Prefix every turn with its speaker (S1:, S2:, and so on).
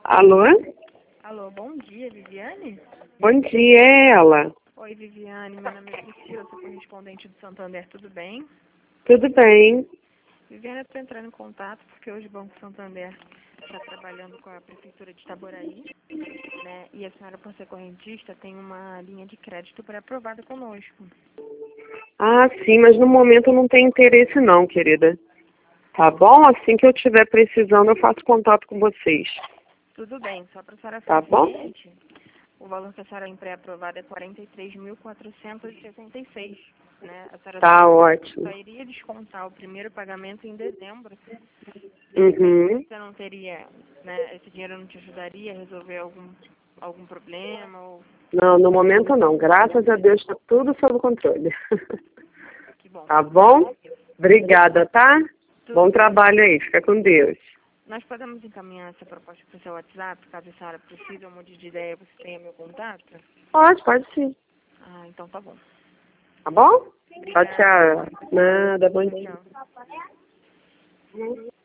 S1: Alô?
S2: Alô, bom dia, Viviane?
S1: Bom dia, é ela.
S2: Oi, Viviane, meu nome é Priscila, sou correspondente do Santander, tudo bem?
S1: Tudo bem?
S2: Viviane, eu estou entrando em contato porque hoje o Banco Santander está trabalhando com a Prefeitura de Itaboraí, né? E a senhora, por ser correntista, tem uma linha de crédito pré-aprovada conosco.
S1: Ah, sim, mas no momento eu não tenho interesse não, querida. Tá bom? Assim que eu estiver precisando, eu faço contato com vocês.
S2: Tudo bem, só para a senhora
S1: Tá
S2: ficar
S1: bom?
S2: ciente, o valor que a senhora tem pré-aprovado é 43.466, né? A senhora
S1: Tá ótimo.
S2: só iria descontar o primeiro pagamento em dezembro.
S1: Uhum.
S2: Você não teria, né, esse dinheiro não te ajudaria a resolver algum problema ou
S1: Não, no momento não. Graças a Deus está tudo sob controle.
S2: que bom.
S1: Tá bom? Obrigada, tá?
S2: Tudo
S1: Bom
S2: bem.
S1: trabalho aí. Fica com Deus.
S2: Nós podemos encaminhar essa proposta para o seu WhatsApp, caso a senhora precise ou mude de ideia, você tenha meu contato?
S1: Pode sim.
S2: Ah, então tá bom.
S1: Tá bom? Tchau,
S2: Obrigada.
S1: tchau. Nada, bom
S2: Tchau,
S1: dia.
S2: tchau.